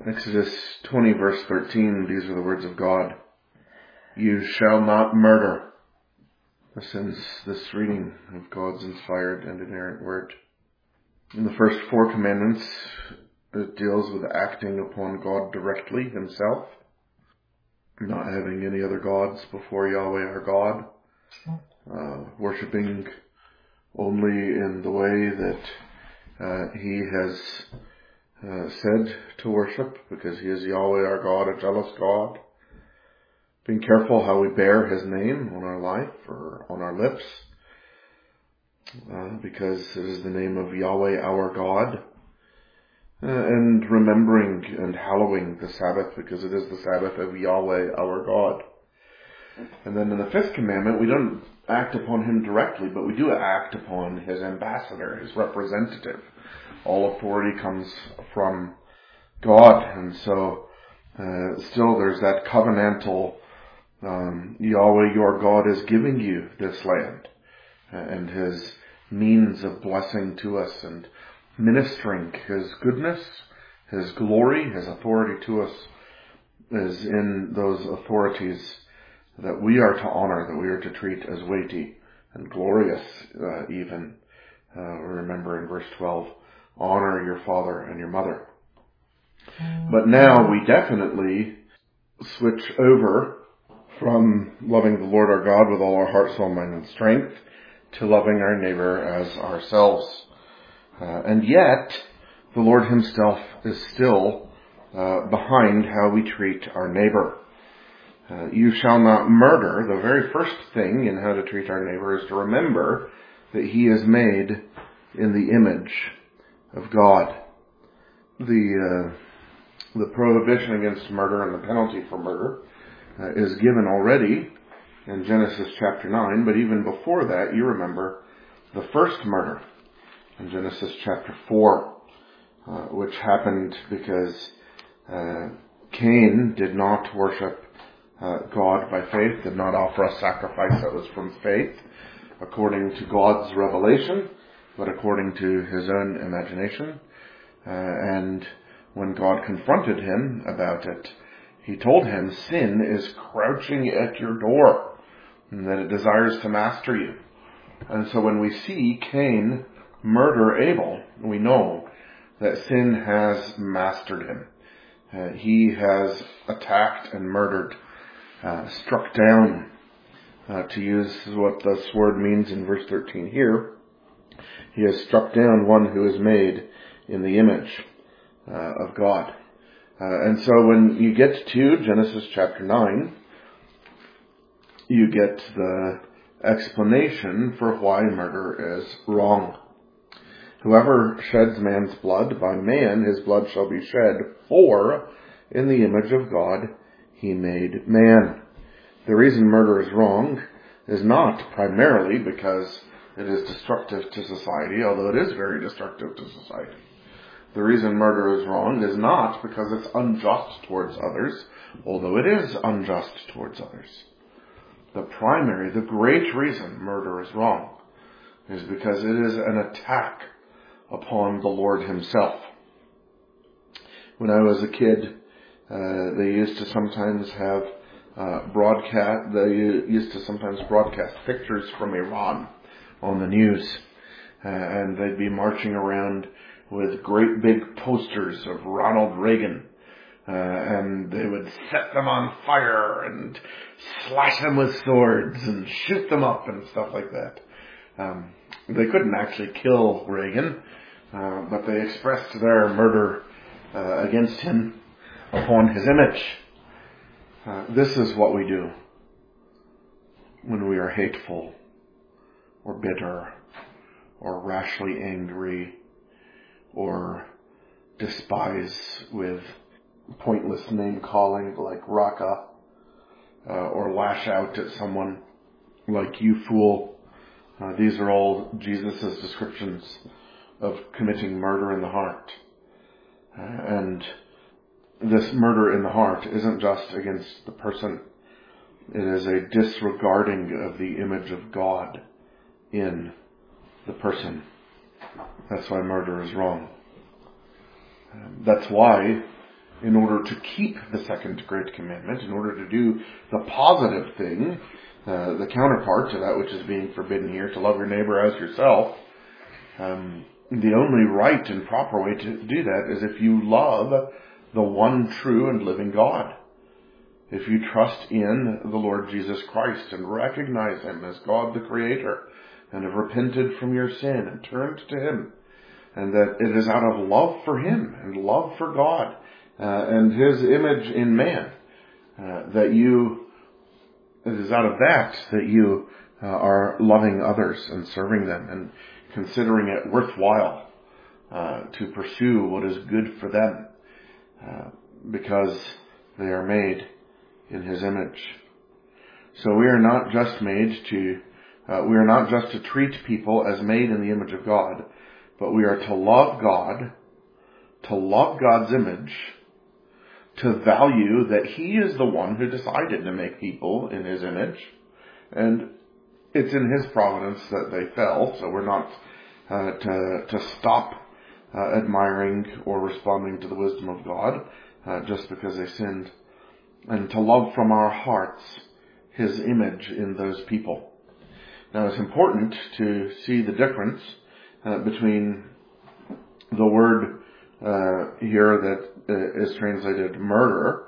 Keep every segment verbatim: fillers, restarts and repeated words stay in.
Exodus twenty verse thirteen, these are the words of God. You shall not murder. This ends this reading of God's inspired and inerrant word. In the first four commandments, it deals with acting upon God directly himself, not having any other gods before Yahweh our God, uh, worshipping only in the way that uh, he has uh, said to worship, because he is Yahweh our God, a jealous God. Being careful how we bear his name on our life or on our lips, uh, because it is the name of Yahweh our God. Uh, and remembering and hallowing the Sabbath, because it is the Sabbath of Yahweh our God. And then in the fifth commandment, we don't act upon him directly, but we do act upon his ambassador, his representative. All authority comes from God, and so uh, still there's that covenantal um, Yahweh your God is giving you this land, and his means of blessing to us and ministering his goodness, his glory, his authority to us is in those authorities that we are to honor, that we are to treat as weighty and glorious uh, even. Uh, remember in verse twelve, honor your father and your mother. But now we definitely switch over from loving the Lord our God with all our heart, soul, mind, and strength to loving our neighbor as ourselves. Uh, and yet, the Lord himself is still uh, behind how we treat our neighbor. Uh, you shall not murder. The very first thing in how to treat our neighbor is to remember that he is made in the image of God. The uh, the prohibition against murder and the penalty for murder uh, is given already in Genesis chapter nine, but even before that, you remember the first murder in Genesis chapter four, uh, which happened because uh, Cain did not worship uh, God by faith, did not offer a sacrifice that was from faith, according to God's revelation, but according to his own imagination. Uh, and when God confronted him about it, he told him, sin is crouching at your door, and that it desires to master you. And so when we see Cain murder Abel, we know that sin has mastered him. Uh, he has attacked and murdered, uh, struck down, uh, to use what this word means in verse thirteen here. He has struck down one who is made in the image uh, of God. Uh, and so when you get to Genesis chapter nine, you get the explanation for why murder is wrong. Whoever sheds man's blood, by man his blood shall be shed, for in the image of God he made man. The reason murder is wrong is not primarily because it is destructive to society, although it is very destructive to society. The reason murder is wrong is not because it's unjust towards others, although it is unjust towards others. The primary, the great reason murder is wrong is because it is an attack upon the Lord himself. When I was a kid, uh, they used to sometimes have uh, broadcast, they used to sometimes broadcast pictures from Iran on the news. Uh, and they'd be marching around with great big posters of Ronald Reagan. Uh, and they would set them on fire and slash them with swords and shoot them up and stuff like that. Um, they couldn't actually kill Reagan, uh, but they expressed their murder uh, against him upon his image. Uh, this is what we do when we are hateful or bitter or rashly angry or despise with pointless name calling like Raka, uh, or lash out at someone like you fool. Uh, these are all Jesus' descriptions of committing murder in the heart. Uh, and this murder in the heart isn't just against the person. It is a disregarding of the image of God in the person. That's why murder is wrong. Um, that's why in order to keep the second great commandment, in order to do the positive thing, uh, the counterpart to that which is being forbidden here, to love your neighbor as yourself, um, the only right and proper way to do that is if you love the one true and living God. If you trust in the Lord Jesus Christ and recognize Him as God the Creator and have repented from your sin and turned to Him, and that it is out of love for Him and love for God uh, and His image in man uh, that you, it is out of that that you uh, are loving others and serving them and considering it worthwhile uh, to pursue what is good for them uh, because they are made in His image. So we are not just made to, uh, we are not just to treat people as made in the image of God, but we are to love God, to love God's image, to value that He is the one who decided to make people in His image, and it's in His providence that they fell, so we're not uh, to, to stop uh, admiring or responding to the wisdom of God uh, just because they sinned, and to love from our hearts His image in those people. Now it's important to see the difference uh, between the word uh, here that uh, is translated murder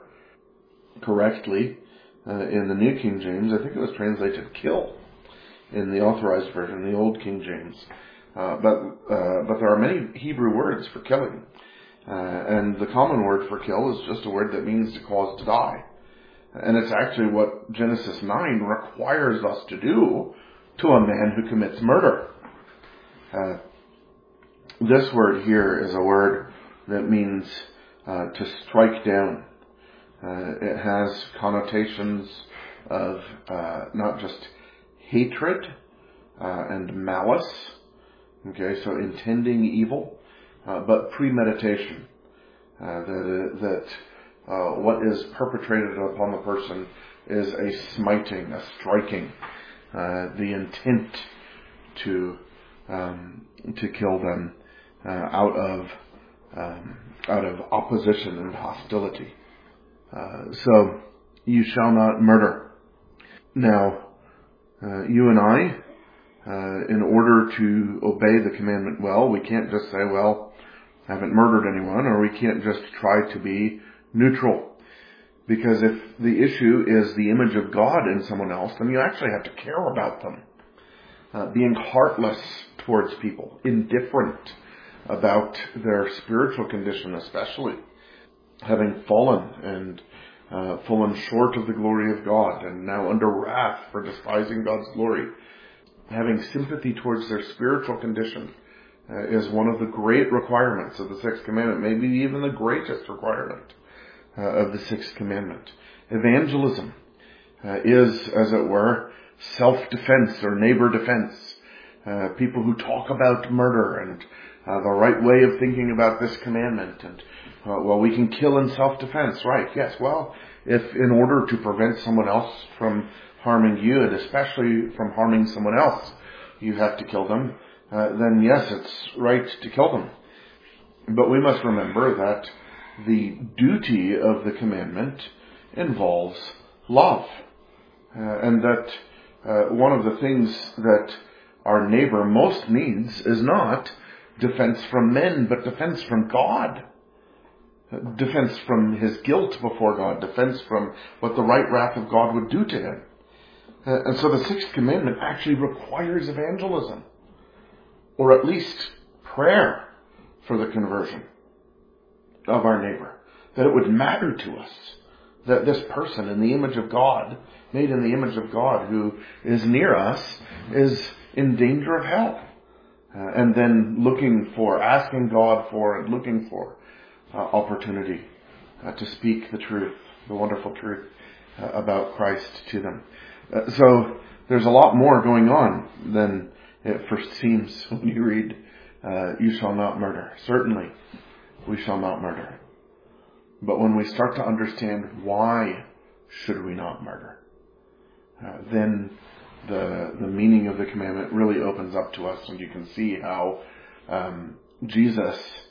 correctly uh, in the New King James. I think it was translated kill in the Authorized Version, the Old King James. Uh, but uh, but there are many Hebrew words for killing. Uh, and the common word for kill is just a word that means to cause to die. And it's actually what Genesis nine requires us to do to a man who commits murder. Uh, this word here is a word that means uh, to strike down. Uh, it has connotations of uh, not just hatred uh, and malice, okay, so intending evil, uh, but premeditation. Uh, that that uh, what is perpetrated upon the person is a smiting, a striking, uh, the intent to um, to kill them uh, out of um, out of opposition and hostility. Uh, so you shall not murder. Now, uh, you and I, uh, in order to obey the commandment well, we can't just say, well, I haven't murdered anyone, or we can't just try to be neutral. Because if the issue is the image of God in someone else, then you actually have to care about them. Uh, being heartless towards people, indifferent about their spiritual condition especially, having fallen and uh, fallen short of the glory of God and now under wrath for despising God's glory. Having sympathy towards their spiritual condition uh, is one of the great requirements of the Sixth Commandment, maybe even the greatest requirement uh, of the Sixth Commandment. Evangelism uh, is, as it were, self-defense or neighbor defense. Uh, people who talk about murder and uh, the right way of thinking about this commandment and Uh, well, we can kill in self-defense, right? Yes, well, if in order to prevent someone else from harming you, and especially from harming someone else, you have to kill them, uh, then yes, it's right to kill them. But we must remember that the duty of the commandment involves love. Uh, and that uh, one of the things that our neighbor most needs is not defense from men, but defense from God. Defense from his guilt before God, defense from what the right wrath of God would do to him. Uh, and so the Sixth Commandment actually requires evangelism, or at least prayer for the conversion of our neighbor. That it would matter to us that this person in the image of God, made in the image of God, who is near us, is in danger of hell. Uh, and then looking for, asking God for, and looking for Uh, opportunity uh, to speak the truth, the wonderful truth uh, about Christ to them. Uh, so there's a lot more going on than it first seems when you read, uh, you shall not murder. Certainly, we shall not murder. But when we start to understand why should we not murder, uh, then the the meaning of the commandment really opens up to us, and you can see how um, Jesus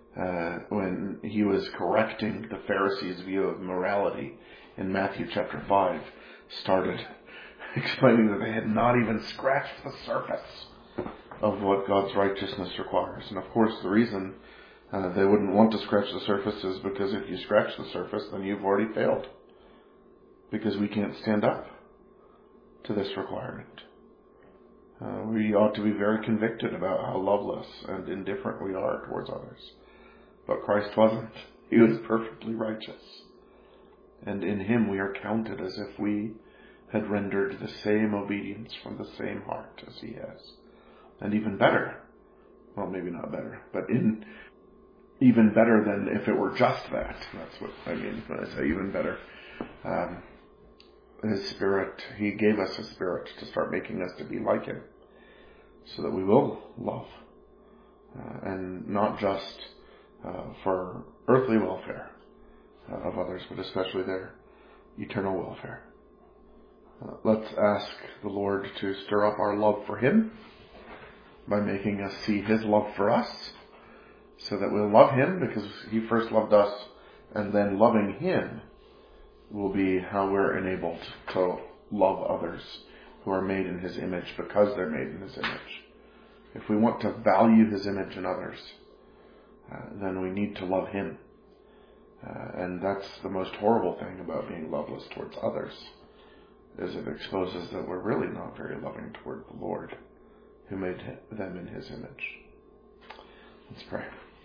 uh, when he was correcting the Pharisees' view of morality in Matthew chapter five, started explaining that they had not even scratched the surface of what God's righteousness requires. And of course, the reason uh, they wouldn't want to scratch the surface is because if you scratch the surface, then you've already failed. Because we can't stand up to this requirement. Uh, we ought to be very convicted about how loveless and indifferent we are towards others. But Christ wasn't. He was perfectly righteous. And in him we are counted as if we had rendered the same obedience from the same heart as he has. And even better, well, maybe not better, but in even better than if it were just that. That's what I mean when I say even better. Um, his Spirit, he gave us his Spirit to start making us to be like him, so that we will love, uh, and not just uh, for earthly welfare uh, of others, but especially their eternal welfare. Uh, let's ask the Lord to stir up our love for him by making us see his love for us, so that we'll love him because he first loved us, and then loving him will be how we're enabled to love others who are made in his image because they're made in his image. If we want to value his image in others, uh, then we need to love him. Uh, and that's the most horrible thing about being loveless towards others, is it exposes that we're really not very loving toward the Lord, who made them in his image. Let's pray.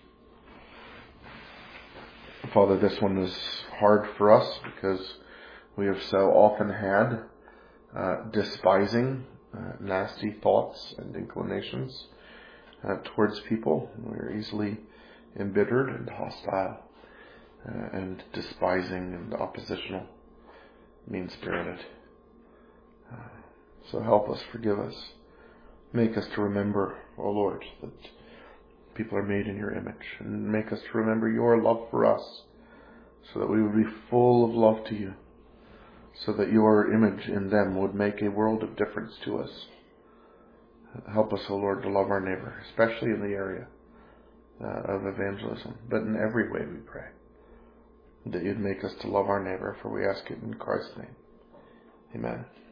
Father, this one is hard for us because we have so often had uh, despising, uh, nasty thoughts and inclinations uh, towards people. We're easily embittered and hostile uh, and despising and oppositional, mean-spirited. Uh, so help us, forgive us. Make us to remember, O Lord, that people are made in your image, and make us to remember your love for us, so that we would be full of love to you, so that your image in them would make a world of difference to us. Help us, O Lord, to love our neighbor, especially in the area uh, of evangelism, but in every way we pray, that you'd make us to love our neighbor, for we ask it in Christ's name. Amen.